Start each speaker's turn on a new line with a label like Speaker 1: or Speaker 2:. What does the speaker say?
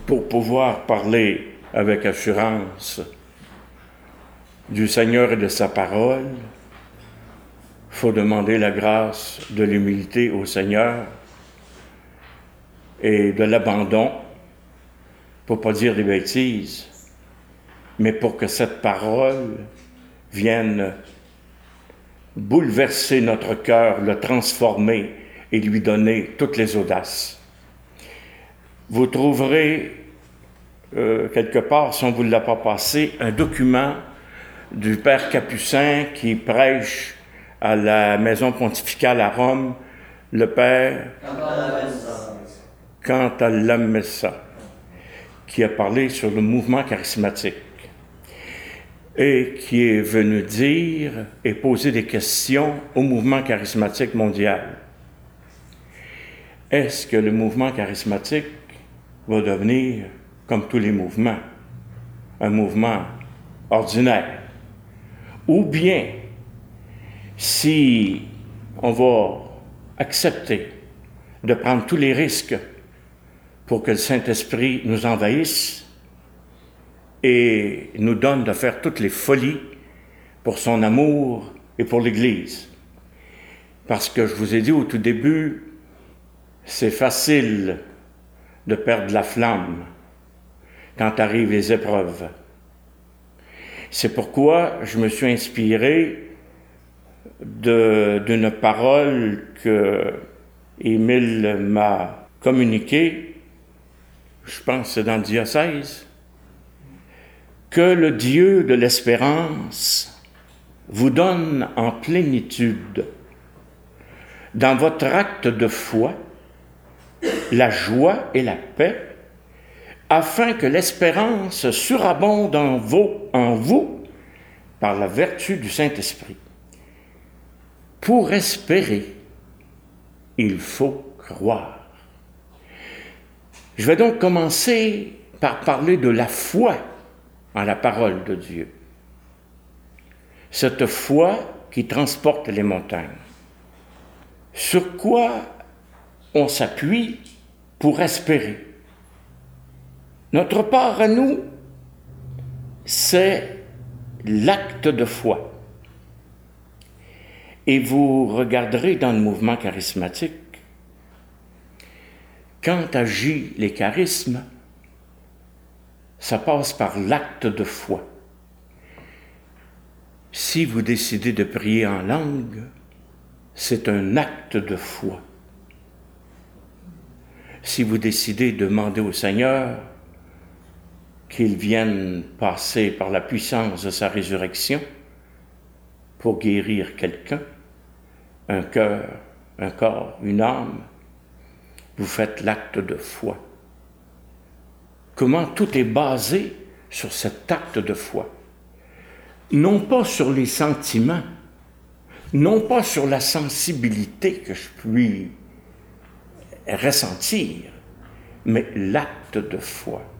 Speaker 1: Pour pouvoir parler avec assurance du Seigneur et de sa parole, il faut demander la grâce de l'humilité au Seigneur et de l'abandon, pour ne pas dire des bêtises, mais pour que cette parole vienne bouleverser notre cœur, le transformer et lui donner toutes les audaces. Vous trouverez quelque part, si on ne vous l'a pas passé, un document du Père Capucin qui prêche à la maison pontificale à Rome, le Père Cantalamessa, qui a parlé sur le mouvement charismatique et qui est venu dire et poser des questions au mouvement charismatique mondial. Est-ce que le mouvement charismatique va devenir, comme tous les mouvements, un mouvement ordinaire? Ou bien, si on va accepter de prendre tous les risques pour que le Saint-Esprit nous envahisse et nous donne de faire toutes les folies pour son amour et pour l'Église. Parce que je vous ai dit au tout début, c'est facile de perdre la flamme quand arrivent les épreuves. C'est pourquoi je me suis inspiré d'une parole que Émile m'a communiquée, je pense que c'est dans le diocèse, que le Dieu de l'espérance vous donne en plénitude, dans votre acte de foi, la joie et la paix, afin que l'espérance surabonde en vous par la vertu du Saint-Esprit. Pour espérer, il faut croire. Je vais donc commencer par parler de la foi en la parole de Dieu. Cette foi qui transporte les montagnes. Sur quoi on s'appuie pour espérer? Notre part à nous, c'est l'acte de foi. Et vous regarderez dans le mouvement charismatique, quand agit les charismes, ça passe par l'acte de foi. Si vous décidez de prier en langue, c'est un acte de foi. Si vous décidez de demander au Seigneur qu'il vienne passer par la puissance de sa résurrection pour guérir quelqu'un, un cœur, un corps, une âme, vous faites l'acte de foi. Comment tout est basé sur cet acte de foi. Non pas sur les sentiments, non pas sur la sensibilité que je puis ressentir, mais l'acte de foi.